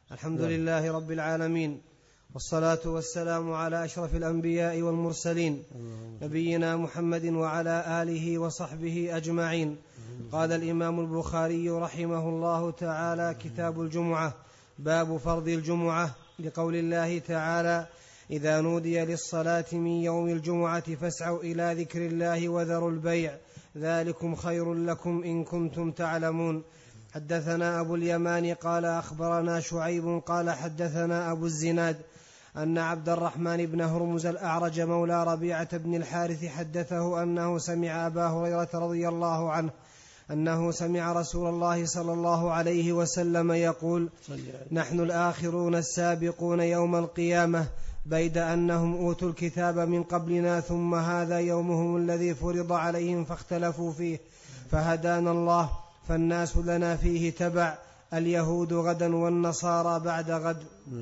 الحمد لله رب العالمين، والصلاة والسلام على أشرف الأنبياء والمرسلين نبينا محمد وعلى آله وصحبه أجمعين. قال الإمام البخاري رحمه الله تعالى: كتاب الجمعة، باب فرض الجمعة، لقول الله تعالى: إذا نودي للصلاة من يوم الجمعة فاسعوا إلى ذكر الله وذروا البيع، ذلكم خير لكم إن كنتم تعلمون. حدثنا أبو اليمان قال أخبرنا شعيب قال حدثنا أبو الزناد أن عبد الرحمن بن هرمز الأعرج مولى ربيعة بن الحارث حدثه أنه سمع أبا هريرة رضي الله عنه أنه سمع رسول الله صلى الله عليه وسلم يقول: نحن الآخرون السابقون يوم القيامة، بيد أنهم أوتوا الكتاب من قبلنا، ثم هذا يومهم الذي فرض عليهم فاختلفوا فيه، فهدانا الله، فالناس لنا فيه تبع، اليهود غدا والنصارى بعد غد.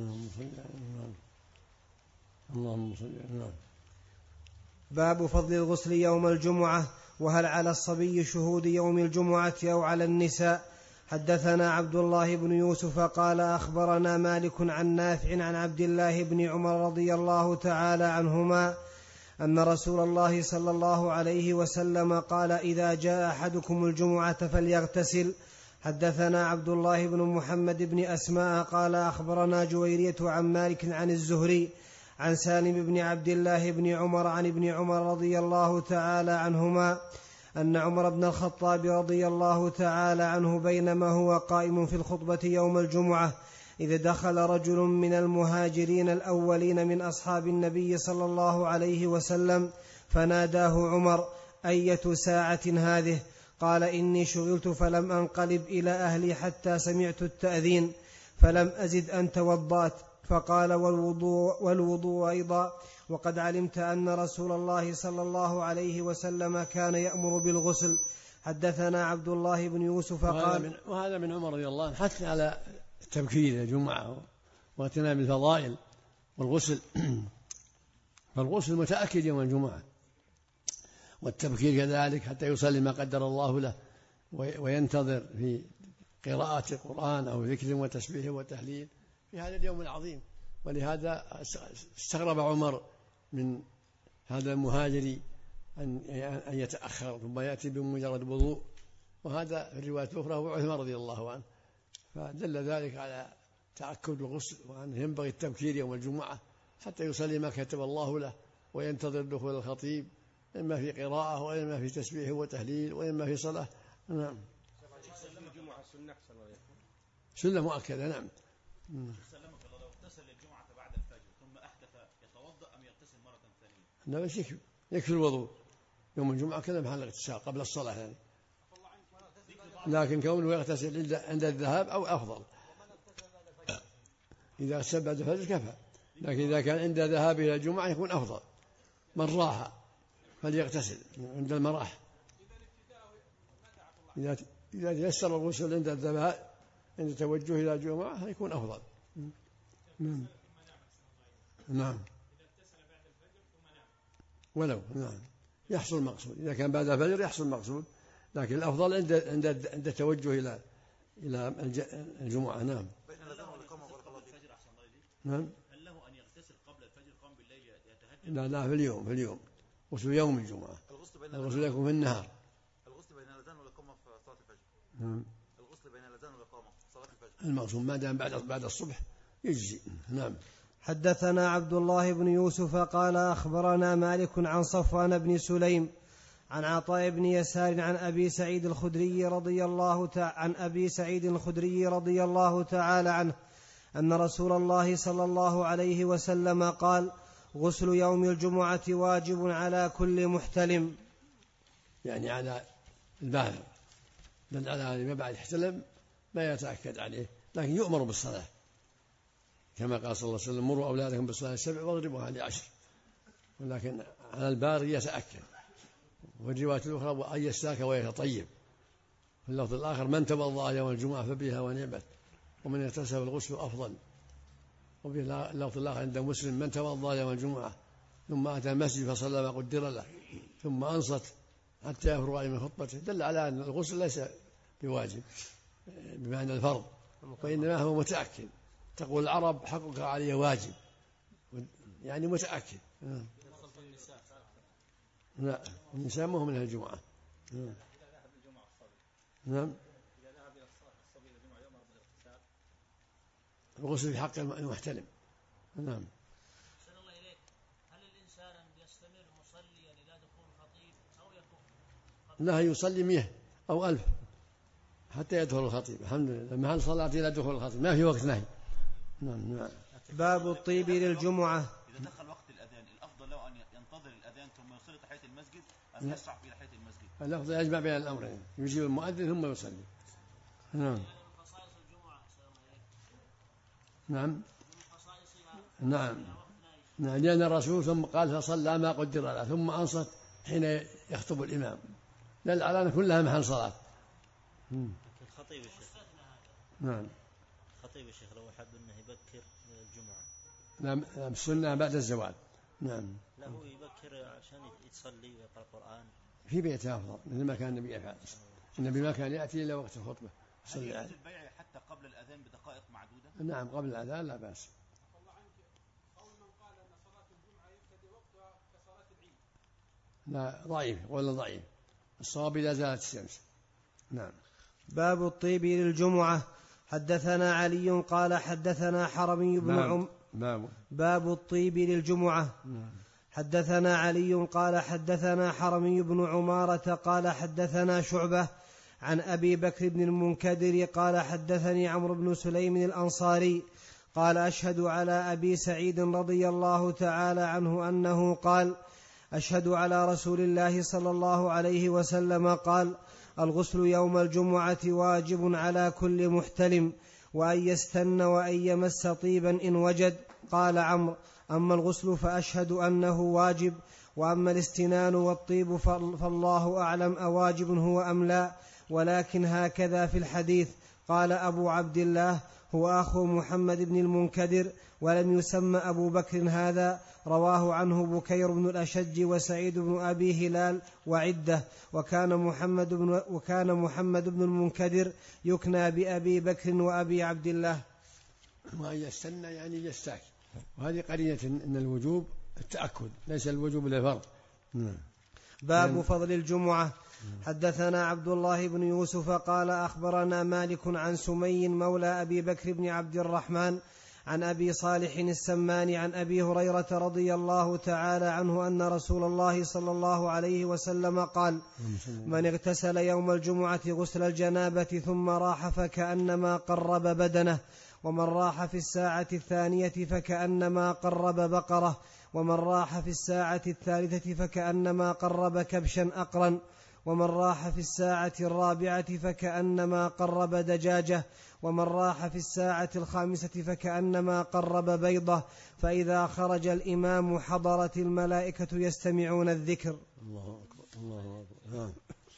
اللهم صل على. باب فضل الغسل يوم الجمعة، وهل على الصبي شهود يوم الجمعة أو على النساء. حدثنا عبد الله بن يوسف قال أخبرنا مالك عن نافع عن عبد الله بن عمر رضي الله تعالى عنهما أن رسول الله صلى الله عليه وسلم قال: إذا جاء أحدكم الجمعة فليغتسل. حدثنا عبد الله بن محمد بن أسماء قال أخبرنا جويرية عن مالك عن الزهري عن سالم بن عبد الله بن عمر عن ابن عمر رضي الله تعالى عنهما أن عمر بن الخطاب رضي الله تعالى عنه بينما هو قائم في الخطبة يوم الجمعة إذ دخل رجل من المهاجرين الأولين من أصحاب النبي صلى الله عليه وسلم فناداه عمر: أية ساعة هذه؟ قال: إني شغلت فلم أنقلب إلى أهلي حتى سمعت التأذين فلم أزد أن توضأت. فقال: والوضوء أيضا، وقد علمت أن رسول الله صلى الله عليه وسلم كان يأمر بالغسل. حدثنا عبد الله بن يوسف قال: وهذا من عمر رضي الله عنه حتى على التبكير الجمعة واغتنام الفضائل والغسل. فالغسل متأكد يوم الجمعة، والتبكير كذلك حتى يصلي ما قدر الله له وينتظر في قراءة القرآن أو ذكر وتسبيح وتهليل في هذا اليوم العظيم. ولهذا استغرب عمر من هذا المهاجر أن يتأخر ثم يأتي بمجرد وضوء، وهذا في الرواية الأخرى هو عثمان رضي الله عنه، فدل ذلك على تأكد الغسل وأنه ينبغي التبكير يوم الجمعة حتى يصلي ما كتب الله له وينتظر دخول الخطيب، إما في قراءة وإما في تسبيح وتهليل وإما في صلاة. نعم. سنة مؤكدة. نعم. لا بس يكفي الوضوء يوم الجمعة كذا محل الاغتسال قبل الصلاة يعني. لكن كونه يغتسل عند الذهاب أو أفضل. إذا اغتسل بعد الفجر كفى، لكن إذا كان عند ذهاب إلى الجمعة يكون أفضل. من راح فليغتسل عند المراح. إذا تيسر الغسل عند الذهاب عند توجه إلى الجمعة يكون أفضل. نعم. ولو نعم يحصل مقصود، إذا كان بعد الفجر يحصل مقصود، لكن الأفضل عند التوجه إلى الجمعة. نعم. نعم. هل له أن يغتسل قبل الفجر قام بالليل يتهجد؟ لا في اليوم غسل يوم الجمعة. الغسل يكون في النهار. الغسل بين الأذان والإقامة في صلاة الفجر. نعم. الغسل بين الأذان والإقامة في صلاة الفجر المقصود ما دام بعد الصبح يجزي. نعم. حدثنا عبد الله بن يوسف قال أخبرنا مالك عن صفوان بن سليم عن عطاء بن يسار عن أبي سعيد الخدري رضي الله تعالى عنه أن رسول الله صلى الله عليه وسلم قال: غسل يوم الجمعة واجب على كل محتلم، يعني على البالغ، بل على ما بعد احتلم ما يتأكد عليه، لكن يؤمر بالصلاة كما قال صلى الله عليه وسلم: مروا أولادكم بالصلاة 7 واضربوها ل10. ولكن على البالغ يتأكد. والرواية الأخرى: وأن يستاك ويتطيب. في اللفظ الآخر: من توضأ يوم الجمعة فبها ونعمت، ومن اغتسل الغسل أفضل. وفي اللفظ الآخر عند مسلم: من توضأ يوم الجمعة ثم أتى المسجد فصلى ما قدر له ثم أنصت حتى يفرغ من خطبته، دل على أن الغسل ليس بواجب بمعنى الفرض، وإنما هو متأكد تقول العرب حقك علي واجب، يعني متأكد. لا، النساء ما هو من الجمعة. نعم. الغسل في حق المحتلم. نعم. أحسن الله إليك. هل الإنسان يستمر مصليا إلى دخول الخطيب أو يكون؟ لا، يصلي 100 أو 1000 حتى يدخل الخطيب. الحمد لله، محل صلاة إلى دخول الخطيب، ما في وقت نهي. نعم. باب الطيب للجمعة. إذا دخل وقت الأذان الأفضل له أن ينتظر الأذان ثم يصلي تحية المسجد أم يسرع في تحية المسجد؟ الأفضل يجمع بين الأمرين، يجيب المؤذن ثم يصلي. نعم. خصائص الجمعة. نعم. نعم. لأن الرسول ثم قال فصلى ما قدر له ثم أنصت حين يخطب الإمام، لا الأعلان كلها محل صلاة. الخطيب الشيخ. نعم. الخطيب الشيخ لو حب أنه يبكر الجمعة. نعم، السنة بعد الزوال. نعم. لا، هو يبكر عشان يتصلي ويقرأ القرآن في بيته أفضل، مثل ما كان النبي يفعل. النبي ما كان يأتي إلا وقت الخطبة. هل يجوز البيع حتى قبل الأذان بدقائق معدودة؟ نعم، قبل الأذان لا بأس. قول من قال أن صلاة الجمعة يبتدئ وقتها كصلاة العيد. لا، ضعيف، ولا ضعيف. الصواب إذا زالت الشمس. نعم. باب الطيب للجمعة. حدثنا علي قال حدثنا حرمي بن باب الطيب للجمعة. حدثنا علي قال حدثنا حرمي بن عمارة قال حدثنا شعبة عن أبي بكر بن المنكدر قال حدثني عمرو بن سليم الأنصاري قال أشهد على أبي سعيد رضي الله تعالى عنه أنه قال أشهد على رسول الله صلى الله عليه وسلم قال الغسل يوم الجمعة واجب على كل محتلم، وأن يستن وأن يمس طيبا إن وجد. قال عمرو أما الغسل فأشهد أنه واجب، وأما الاستنان والطيب فالله أعلم أواجب هو أم لا، ولكن هكذا في الحديث. قال أبو عبد الله هو أخو محمد بن المنكدر ولم يسمى أبو بكر هذا. رواه عنه بكير بن الأشج وسعيد بن أبي هلال وعدة. وكان محمد بن المنكدر يكنى بأبي بكر وأبي عبد الله. وأن يستنى يعني يستاك، وهذه قرينة أن الوجوب التأكد ليس الوجوب للفرض. باب فضل الجمعة. حدثنا عبد الله بن يوسف قال أخبرنا مالك عن سمي مولى أبي بكر بن عبد الرحمن عن أبي صالح السمان عن أبي هريرة رضي الله تعالى عنه أن رسول الله صلى الله عليه وسلم قال من اغتسل يوم الجمعة غسل الجنابة ثم راح فكأنما قرب بدنه، ومن راح في الساعة الثانية فكأنما قرب بقرة، ومن راح في الساعة الثالثة فكأنما قرب كبشا أقرا، ومن راح في الساعة الرابعة فكأنما قرب دجاجة، ومن راح في الساعة الخامسة فكأنما قرب بيضة، فإذا خرج الإمام حضرت الملائكة يستمعون الذكر. الله أكبر الله أكبر.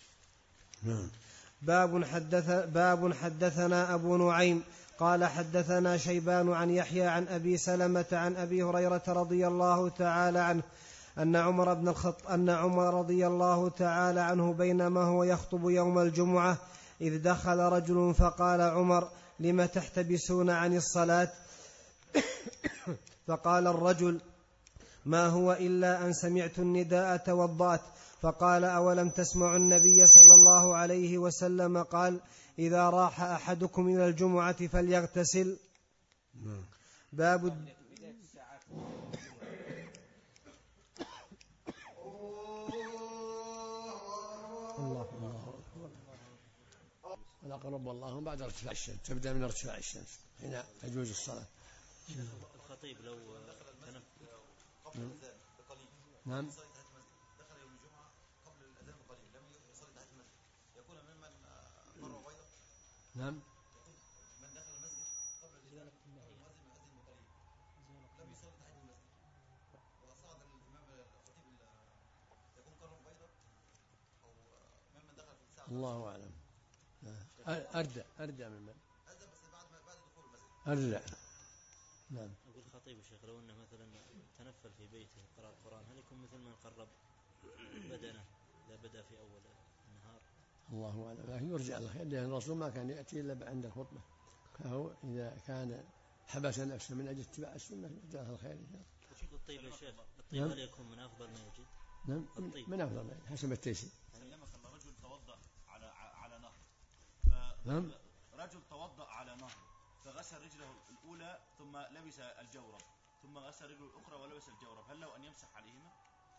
باب حدثنا أبو نعيم قال حدثنا شيبان عن يحيى عن أبي سلمة عن أبي هريرة رضي الله تعالى عنه أن عمر رضي الله تعالى عنه بينما هو يخطب يوم الجمعة إذ دخل رجل فقال عمر لم تحتبسون عن الصلاة؟ فقال الرجل ما هو إلا أن سمعت النداء توضأت. فقال أولم تسمعوا النبي صلى الله عليه وسلم قال إذا راح أحدكم إلى الجمعة فليغتسل. باب ولا قرب الله بعد ارتفاع الشمس، تبدأ من ارتفاع الشمس حين تجوز الصلاة. الخطيب لو تنفل قبل الأذان بقليل، نعم، دخل يوم الجمعة قبل الأذان بقليل لم يصلي تحت المسجد، يكون ممن قرأ بيضا. نعم، من دخل المسجد قبل الأذان بقليل لم يصلي تحت المسجد وصعد الإمام الخطيب يكون قرأ بيضا أو ممن دخل في الساعة. الله أعلم. أردى ممن بس بعد دخول المسجد أردى. نعم. أقول الخطيب الشيخ لو أنه مثلا تنفل في بيته قرأ القرآن هل يكون مثل من قرب بدنه إذا بدأ في أول النهار؟ الله أعلم، لكن يرجع الخير لأن الرسول ما كان يأتي إلا عند الخطبة، فهو إذا كان حبس نفسه من أجل اتباع السنة جزاه الخير. الطيب يا شيخ، الطيب هل يكون من أفضل ما يوجد؟ نعم من أفضل ما يوجد حسب التيسير. رجل توضأ على نهر، نعم. رجل توضأ على نهر فغسل رجله الأولى ثم لبس الجورب ثم غسل رجله الأخرى ولبس الجورب، هل له أن يمسح عليهما؟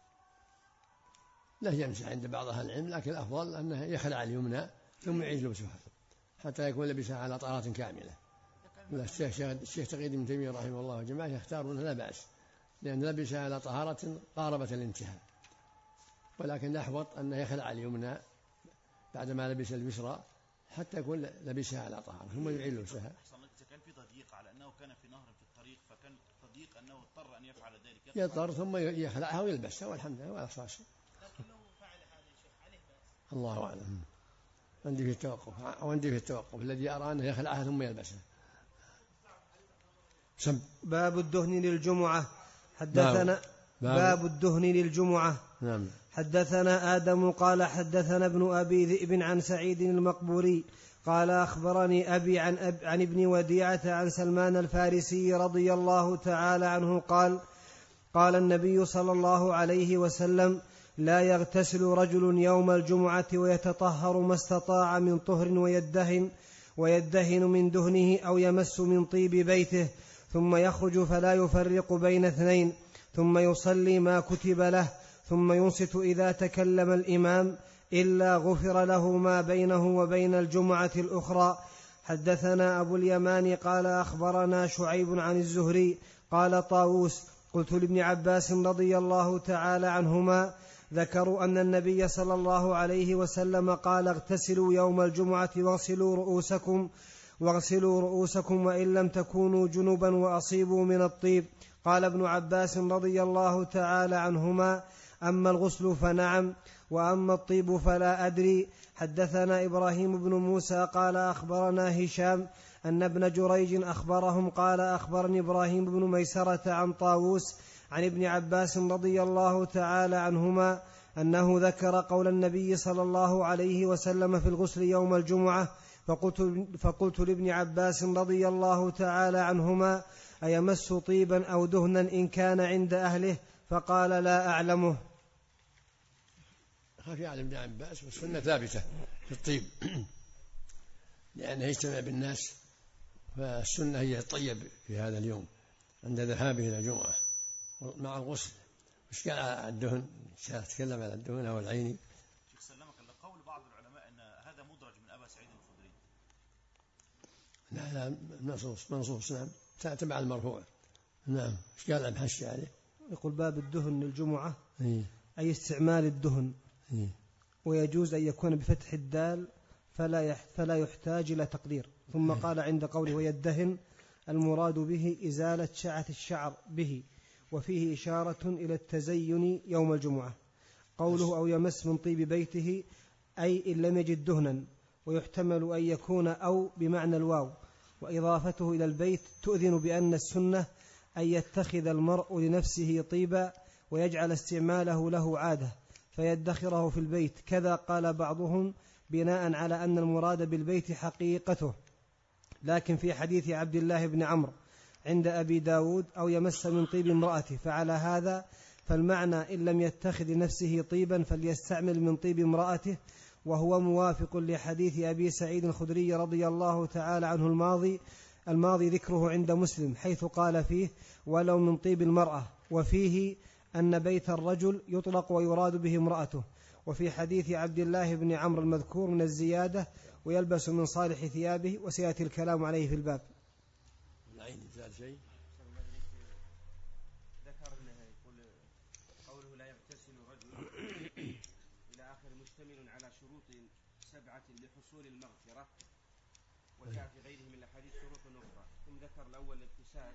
لا يمسح عند بعض أهل العلم، لكن الأفضل أنه يخلع اليمنى ثم يعيد لبسها حتى يكون لبسها على طهارة كاملة. الشيخ تقي ابن تيمية رحمه الله وجماعة يختارون لا بأس، لأن لبسها على طهارة قاربة الانتهاء، ولكن الأحوط أنه يخلع اليمنى بعدما لبس اليسرى حتى يكون لبسها على طهارة ثم يعيد لبسها. إذا كان في تضييق على أنه كان في نهر في الطريق فكان تضييق أنه اضطر أن يفعل ذلك، يضطر ثم يخلعها ويلبسها والحمد لله ولا صار شيء. لكنه فعل هذا الشيء عليه بأس. الله أعلم. عندي في التوقف الذي أرى أنه يخلعها ثم يلبسها. باب الدهن للجمعة. حدثنا باب الدهن للجمعة. نعم. حدثنا آدم قال حدثنا ابن أبي ذئب عن سعيد المقبوري قال أخبرني أبي عن ابن وديعة عن سلمان الفارسي رضي الله تعالى عنه قال النبي صلى الله عليه وسلم: لا يغتسل رجل يوم الجمعة ويتطهر ما استطاع من طهر ويدهن من دهنه أو يمس من طيب بيته ثم يخرج فلا يفرق بين اثنين ثم يصلي ما كتب له ثم ينصت إذا تكلم الإمام إلا غفر له ما بينه وبين الجمعة الأخرى. حدثنا أبو اليمان قال أخبرنا شعيب عن الزهري قال طاووس: قلت لابن عباس رضي الله تعالى عنهما: ذكروا أن النبي صلى الله عليه وسلم قال: اغتسلوا يوم الجمعة واغسلوا رؤوسكم وإن لم تكونوا جنبا وأصيبوا من الطيب. قال ابن عباس رضي الله تعالى عنهما: أما الغسل فنعم، وأما الطيب فلا أدري. حدثنا إبراهيم بن موسى قال أخبرنا هشام أن ابن جريج أخبرهم قال أخبرني إبراهيم بن ميسرة عن طاووس عن ابن عباس رضي الله تعالى عنهما أنه ذكر قول النبي صلى الله عليه وسلم في الغسل يوم الجمعة، فقلت لابن عباس رضي الله تعالى عنهما: أيمس طيبا أو دهنا إن كان عند أهله؟ فقال: لا أعلمه. خفي على ابن عباس، والسنة ثابتة في الطيب لأنه يجتمع بالناس، فالسنة هي الطيب في هذا اليوم عند ذهابه إلى الجمعة مع الغسل. مش قال الدهن، تكلم على الدهن أو العين. شيخ سلمك الله، قول بعض العلماء أن هذا مدرج من أبا سعيد الخدري. لا منصوص نعم، تبع المرفوع. نعم. ايش قال الحشي عليه؟ يقول: باب الدهن للجمعة أي استعمال الدهن، ويجوز أن يكون بفتح الدال فلا يحتاج إلى تقدير. ثم قال عند قوله ويدهن المراد به إزالة شعة الشعر به، وفيه إشارة إلى التزين يوم الجمعة. قوله أو يمس من طيب بيته أي إن لم يجد دهنا، ويحتمل أن يكون أو بمعنى الواو، وإضافته إلى البيت تؤذن بأن السنة أن يتخذ المرء لنفسه طيبا ويجعل استعماله له عادة فيدخره في البيت. كذا قال بعضهم بناء على أن المراد بالبيت حقيقته، لكن في حديث عبد الله بن عمرو عند أبي داود أو يمس من طيب امرأته، فعلى هذا فالمعنى إن لم يتخذ لنفسه طيبا فليستعمل من طيب امرأته، وهو موافق لحديث أبي سعيد الخدري رضي الله تعالى عنه الماضي ذكره عند مسلم، حيث قال فيه ولو من طيب المرأة، وفيه أن بيت الرجل يطلق ويراد به امرأته. وفي حديث عبد الله بن عمرو المذكور من الزيادة ويلبس من صالح ثيابه، وسيأتي الكلام عليه في الباب. العين زاد شيء. ذكر أنه يقول قوله لا يغتسل رجل إلى آخر مشتمل على شروط 7 لحصول المغفرة، وجاء في غيره من الأحاديث شروط أخرى. ثم ذكر الأول الاغتسال،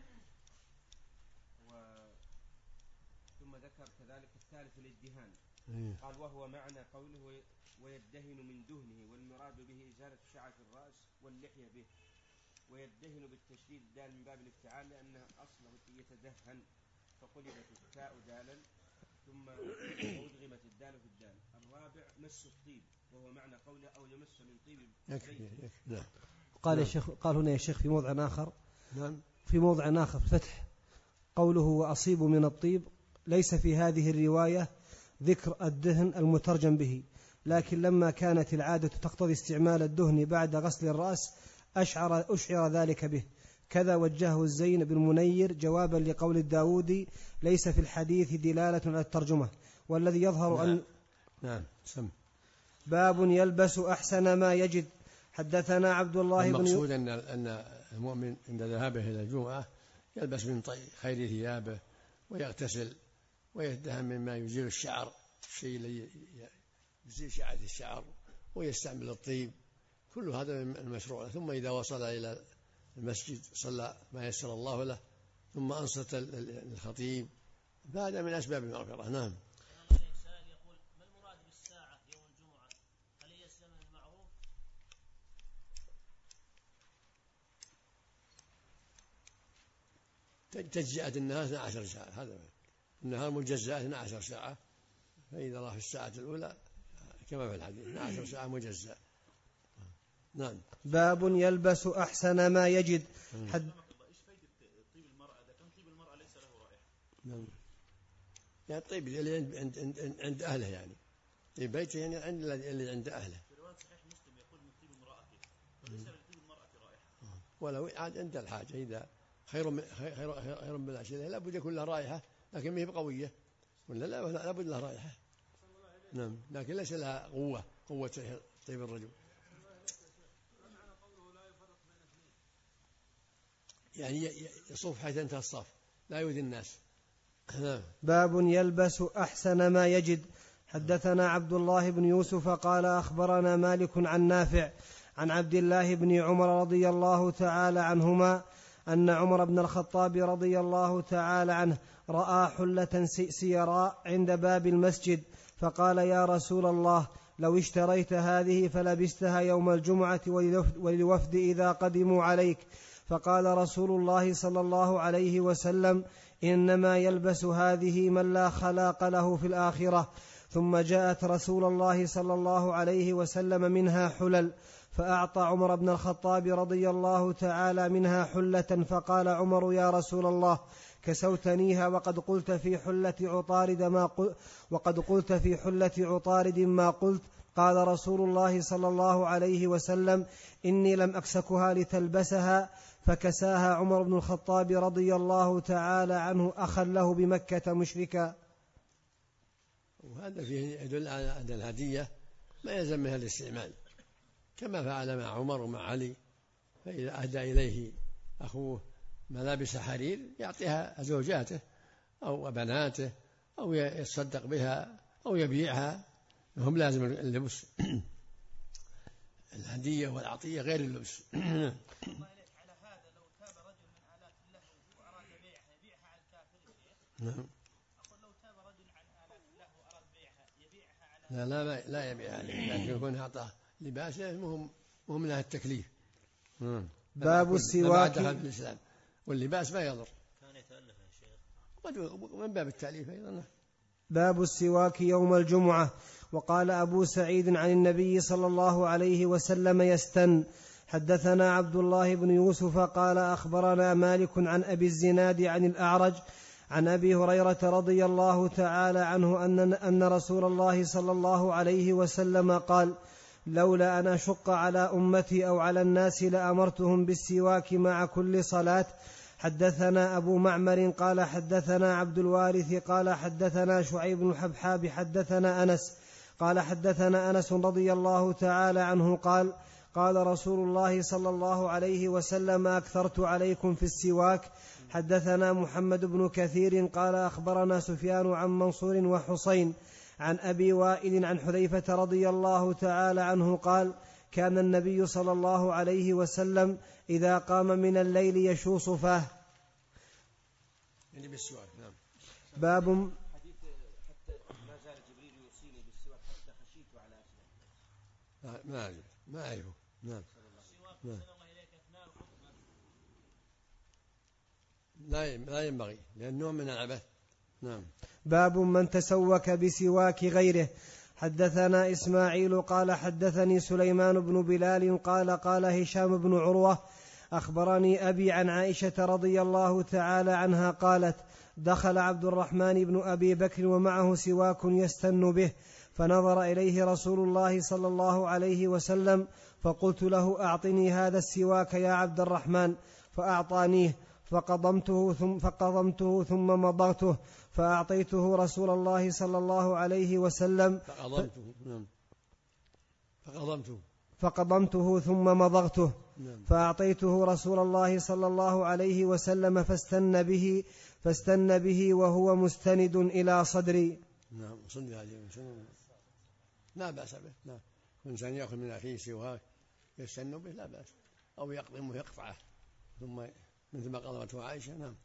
ثم ذكر كذلك الثالث الادهان. قال وهو معنى قوله ويدهن من دهنه، والمراد به إزالة شعة الرأس واللحية به، ويدهن بالتشديد الدال من باب الافتعال لأنه أصله يتدهن، فقلبت التاء دالا ثم أدغمت الدال في الدال. الرابع مس الطيب، وهو معنى قوله أو يمس من طيب. يكفي. قال هنا يا شيخ في موضع آخر: نعم. في موضع آخر فتح قوله وأصيب من الطيب، ليس في هذه الرواية ذكر الدهن المترجم به، لكن لما كانت العادة تقتضي استعمال الدهن بعد غسل الرأس أشعر ذلك به. كذا وجهه الزين بن منير جوابا لقول الداودي ليس في الحديث دلالة على الترجمة، والذي يظهر أن سم. باب يلبس أحسن ما يجد. حدثنا عبد الله بن المقصود أن المؤمن عند ذهابه إلى الجمعة يلبس من خير ثيابه ويغتسل ويدهن مما يزيل الشعر، الشيء الذي يزيل شعرة الشعر، ويستعمل الطيب، كل هذا من المشروع. ثم إذا وصل إلى المسجد صلى ما يسر الله له، ثم أنصت الخطيب، فهذا من أسباب المغفرة. نعم. الإنسان يقول ما المراد بالساعة يوم الجمعة؟ هل هي الزمن المعروف؟ تجزئة النهار 12 ساعة، هذا النهار مجزأة 12 ساعة، فإذا راح في الساعة الأولى كما في الحديث 12 ساعة مجزأة. نعم. باب يلبس أحسن ما يجد. ايش فائدة طيب المرأة اذا كان طيب المرأة ليس له رائحة؟ نعم. يعني الطيب اللي عند أهله، يعني في بيته، يعني اللي عند أهله. في رواية صحيح مسلم يقول من طيب امرأته، وليس لطيب المرأة رائحة. ولو عاد عند الحاجة، إذا خير من العشرة لا بد يكون له رائحة، لكن ما هي بقوية، ولا لا بد له رائحة. نعم، لكن ليس لها قوة طيب الرجل. يعني يصف حيث انتهى الصف، لا يؤذي الناس. باب يلبس أحسن ما يجد. حدثنا عبد الله بن يوسف قال أخبرنا مالك عن نافع عن عبد الله بن عمر رضي الله تعالى عنهما أن عمر بن الخطاب رضي الله تعالى عنه رأى حلة سيراء عند باب المسجد، فقال يا رسول الله لو اشتريت هذه فلبستها يوم الجمعة وللوفد إذا قدموا عليك. فقال رسول الله صلى الله عليه وسلم إنما يلبس هذه من لا خلاق له في الآخرة. ثم جاءت رسول الله صلى الله عليه وسلم منها حلل، فأعطى عمر بن الخطاب رضي الله تعالى منها حلة، فقال عمر يا رسول الله كسوتنيها وقد قلت في حلة عطارد ما قلت. قال رسول الله صلى الله عليه وسلم إني لم أكسكها لتلبسها، فكساها عمر بن الخطاب رضي الله تعالى عنه أخا له بمكة مشركا. وهذا فيه يدل على أن الهدية ما يلزم منها الاستعمال، كما فعل مع عمر ومع علي، فإذا أهدى إليه أخوه ملابس حرير يعطيها زوجاته أو بناته أو يتصدق بها أو يبيعها، هم لازم اللبس. الهدية والعطية غير اللبس. على هذا لو تاب رجل من آلات اللهو وأراد يبيعها على الكافر نعم. أقول لو تاب رجل عن آلات اللهو وأراد يبيعها على لا يبيعها، لكن يكون أعطاه لباسه مهم من التكليف. باب السواك. الإسلام واللباس ما يضر، كان يتألف يا شيخ من باب التأليف أيضا. باب السواك يوم الجمعة. وقال أبو سعيد عن النبي صلى الله عليه وسلم يستن. حدثنا عبد الله بن يوسف قال أخبرنا مالك عن أبي الزناد عن الأعرج عن أبي هريرة رضي الله تعالى عنه أن رسول الله صلى الله عليه وسلم قال لولا أن أشق على أمتي أو على الناس لأمرتهم بالسواك مع كل صلاة. حدثنا أبو معمر قال حدثنا عبد الوارث قال حدثنا شعيب بن الحبحاب حدثنا أنس قال حدثنا أنس رضي الله تعالى عنه قال رسول الله صلى الله عليه وسلم أكثرت عليكم في السواك. حدثنا محمد بن كثير قال أخبرنا سفيان عن منصور وحسين عن أبي وائل عن حذيفة رضي الله تعالى عنه قال كان النبي صلى الله عليه وسلم إذا قام من الليل يشوص فاه. يعني بالسواك. نعم. باب حديث حتى ما زال جبريل يوصيني بالسواك حتى خشيت على أسناني. ما أعرفه. نعم. لا ينبغي لأنه من العبث. نعم. باب من تسوك بسواك غيره. حدثنا إسماعيل قال حدثني سليمان بن بلال قال هشام بن عروة أخبرني أبي عن عائشة رضي الله تعالى عنها قالت: دخل عبد الرحمن بن أبي بكر ومعه سواك يستن به، فنظر إليه رسول الله صلى الله عليه وسلم، فقلت له: أعطني هذا السواك يا عبد الرحمن، فأعطانيه، فقضمته ثم مضغته، فأعطيته رسول الله صلى الله عليه وسلم فقضمته ثم مضغته، فأعطيته رسول الله صلى الله عليه وسلم فاستن به وهو مستند إلى صدري. نعم، لا بأس به. نعم، إنسان يأخذ من أخيه سواك يستن به لا بأس، أو يقضمه يقطعه ثم مثل ما قضمته عائشة. نعم،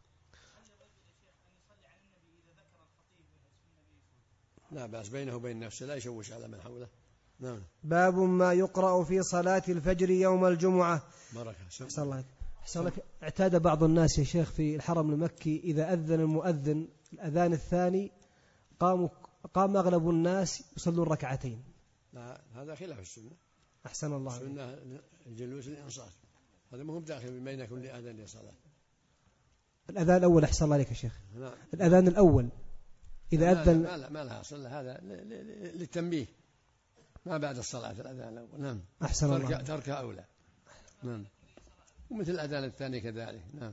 لا بأس بينه وبين نفسه، لا يشوش على من حوله. نعم. باب ما يقرأ في صلاة الفجر يوم الجمعة. بركة. أحسن لك. اعتاد بعض الناس يا شيخ في الحرم المكي إذا أذن المؤذن الأذان الثاني قام أغلب الناس يصلون ركعتين. لا، هذا خلاف السنة. أحسن الله. السنة الجلوس الإنصات، هذا مهم داخل بين كل أذان صلاة. الأذان الأول أحسن الله عليك يا شيخ. نعم. الأذان الأول إذا أذن ما لها أصل، هذا للتنبيه ما بعد الصلاة الأذان الأول. نعم. أحسن الله. تركها أولى. نعم. ومثل الأذان الثاني كذلك. نعم،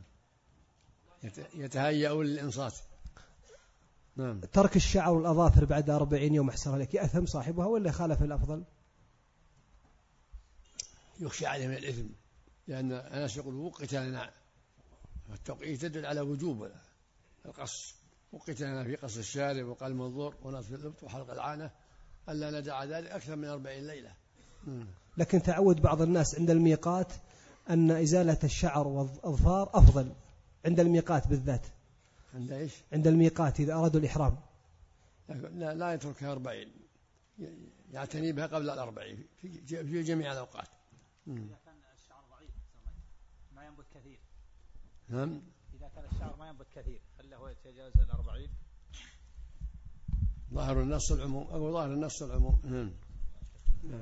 يتهيأ للإنصات. نعم. ترك الشعر والأظافر بعد 40 يوم أحسن عليك، يأثم صاحبها ولا خالف الأفضل؟ يخشى عليه من الإثم، لأن الناس يقول وقت لنا، والتوقيت تدل على وجوب القص. وقت لنا في قص الشارب وقلم الضر ونصف الإبط وحلق العانة ألا ندع ذلك أكثر من 40 ليلة. لكن تعود بعض الناس عند الميقات أن إزالة الشعر والأظفار أفضل عند الميقات بالذات. عند إيش؟ عند الميقات إذا أرادوا الإحرام. لا يتركها 40، يعتني بها قبل 40 في جميع الأوقات. إذا كان الشعر ضعيف ما ينبت كثير. نعم. إذا كان الشعر ما ينبت كثير هل له يتجاوز 40؟ ظاهر النص العموم، أو ظاهر النص العموم. نعم.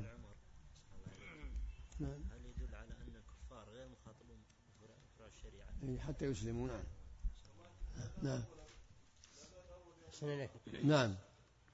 هل يدل على أن الكفار غير مخاطبون بفروع الشريعة حتى يسلمون؟ نعم. نعم. نعم.